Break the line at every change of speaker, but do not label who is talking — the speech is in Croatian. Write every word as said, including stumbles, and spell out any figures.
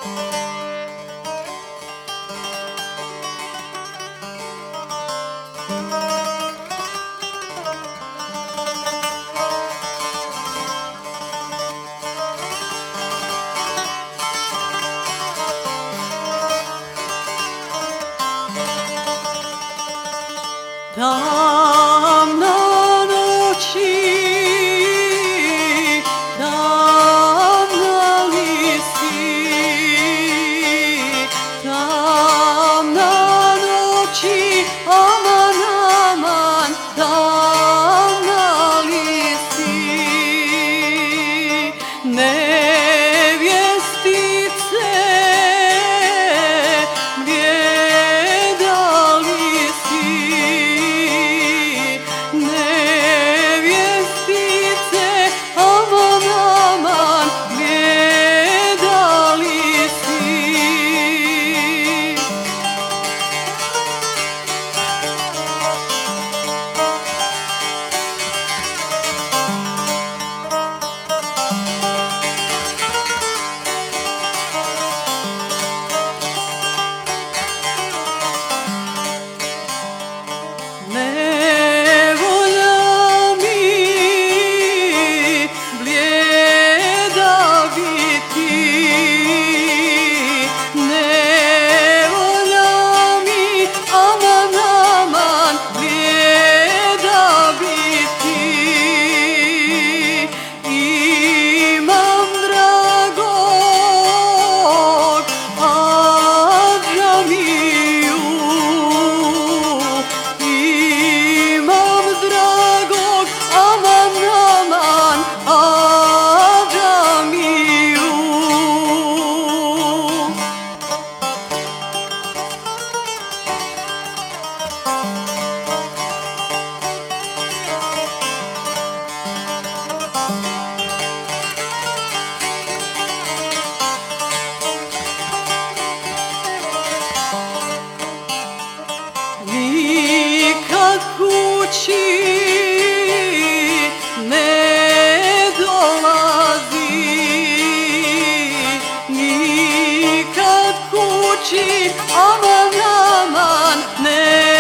Tamna noći, tamna li si, tamna noći, aman, aman, tamna li si, nevjestice, blijeda li si, nevjestice, aman, aman, blijeda li si. Nevolja mi blijeda biti, nevolja mi, aman, aman, blijeda biti. Imam dragog Adžamiju, imam dragog, aman, aman, Adžamiju. Nikad kući ne dolazi, nikad kući, aman, aman, ne